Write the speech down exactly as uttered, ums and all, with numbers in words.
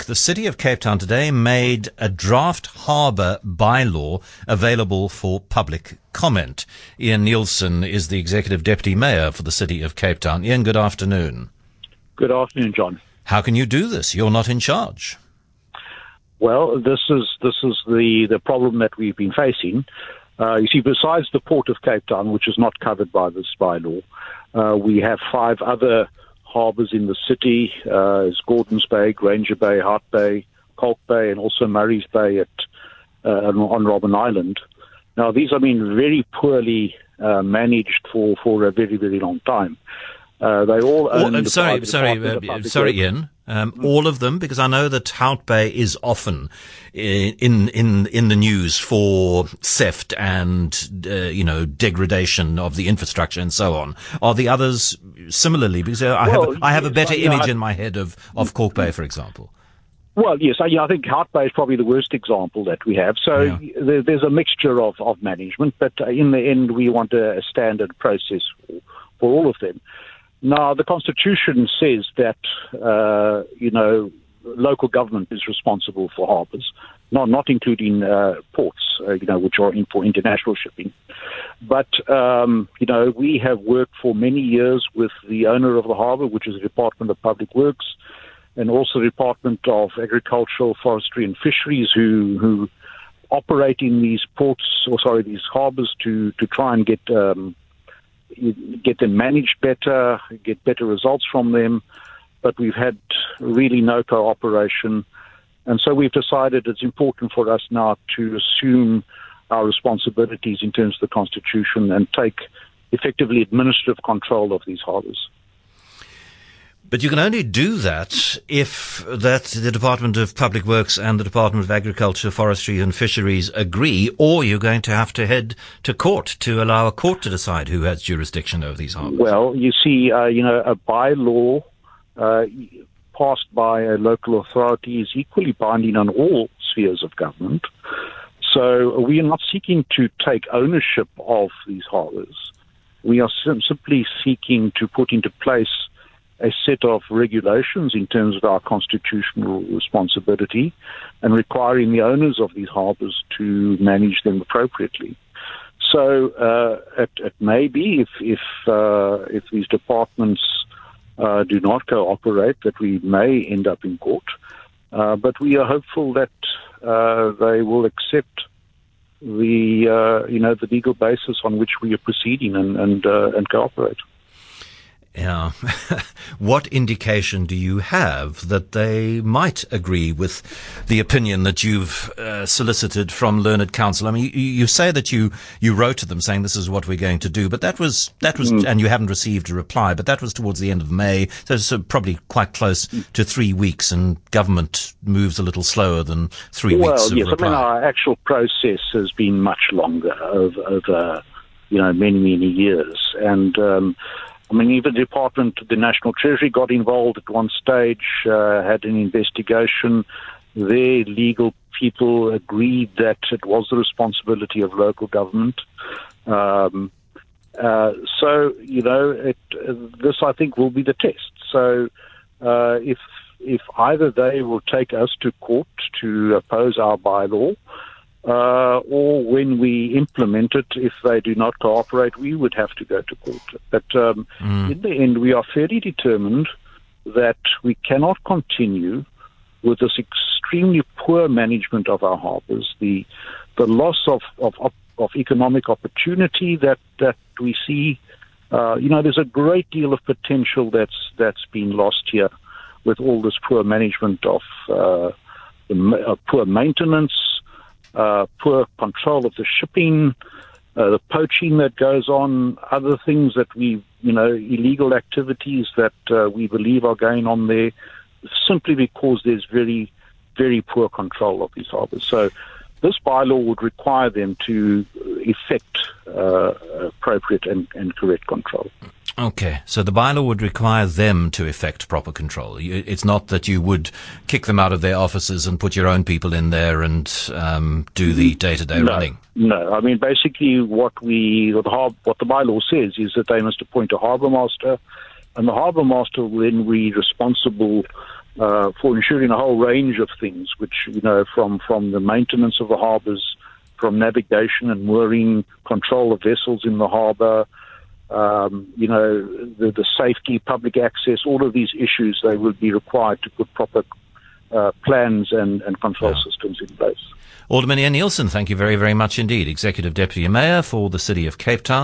the City of Cape Town today made a draft harbour bylaw available for public comment. Ian Nielsen is the Executive Deputy Mayor for the City of Cape Town. Ian, good afternoon. Good afternoon, John. How can you do this? You're not in charge. Well, this is this is the, the problem that we've been facing. Uh, you see, besides the Port of Cape Town, which is not covered by this bylaw, uh, we have five other harbours in the city. Uh, it's Gordons Bay, Granger Bay, Hart Bay, Kalk Bay, and also Murray's Bay at uh, on Robben Island. Now, these have been very poorly uh, managed for, for a very, very long time. Uh, they all own oh, the sorry, sorry, uh, sorry, Ian. Um, mm. All of them, because I know that Hout Bay is often in in in the news for theft and uh, you know degradation of the infrastructure and so on. Are the others similarly? Because I well, have I have yes, a better I, image I, in my head of of Kalk Bay, for example. Well, yes, I, I think Hout Bay is probably the worst example that we have. So yeah. there, there's a mixture of, of management, but in the end, we want a, a standard process for, for all of them. Now, the Constitution says that, uh, you know, local government is responsible for harbours, not not including uh, ports, uh, you know, which are in for international shipping. But, um, you know, we have worked for many years with the owner of the harbour, which is the Department of Public Works, and also the Department of Agricultural, Forestry and Fisheries, who, who operate in these ports, or sorry, these harbours to, to try and get... Um, get them managed better, get better results from them, but we've had really no cooperation. And so we've decided it's important for us now to assume our responsibilities in terms of the Constitution and take effectively administrative control of these harbours. But you can only do that if that the Department of Public Works and the Department of Agriculture, Forestry and Fisheries agree, or you're going to have to head to court to allow a court to decide who has jurisdiction over these harbours. Well, you see, uh, you know, a bylaw uh, passed by a local authority is equally binding on all spheres of government. So we are not seeking to take ownership of these harbours. We are sim- simply seeking to put into place a set of regulations in terms of our constitutional responsibility and requiring the owners of these harbours to manage them appropriately. So uh, it, it may be if if, uh, if these departments uh, do not cooperate that we may end up in court, uh, but we are hopeful that uh, they will accept the uh, you know the legal basis on which we are proceeding and and, uh, and cooperate. Yeah. What indication do you have that they might agree with the opinion that you've uh, solicited from Learned Counsel? I mean, you, you say that you, you wrote to them saying this is what we're going to do, but that was, that was, mm. and you haven't received a reply, but that was towards the end of May. So it's uh, probably quite close to three weeks and government moves a little slower than three well, weeks of yes, reply. I mean, our actual process has been much longer over, over you know, many, many years. And, um, I mean, even the Department of the National Treasury got involved at one stage, uh, had an investigation. Their legal people agreed that it was the responsibility of local government. Um, uh, so, you know, it, uh, this, I think, will be the test. So uh, if if either they will take us to court to oppose our bylaw, Uh, or when we implement it, if they do not cooperate, we would have to go to court. But um, mm. in the end, we are fairly determined that we cannot continue with this extremely poor management of our harbours, the the loss of, of, of economic opportunity that, that we see. Uh, you know, there's a great deal of potential that's that's been lost here with all this poor management of uh, the, uh, poor maintenance, Uh, poor control of the shipping, uh, the poaching that goes on, other things that we, you know, illegal activities that uh, we believe are going on there, simply because there's very, very poor control of these harbours. So this bylaw would require them to effect uh, appropriate and, and correct control. Okay, so the bylaw would require them to effect proper control. It's not that you would kick them out of their offices and put your own people in there and um, do the day-to-day no, running. No, I mean, basically what we what the, har- what the bylaw says is that they must appoint a harbour master, and the harbour master will then be responsible uh, for ensuring a whole range of things, which, you know, from, from the maintenance of the harbours, from navigation and mooring, control of vessels in the harbour, um, you know, the, the safety, public access, all of these issues, they will be required to put proper uh, plans and, and control yeah. systems in place. Alderman Ian Neilson, thank you very, very much indeed. Executive Deputy Mayor for the City of Cape Town.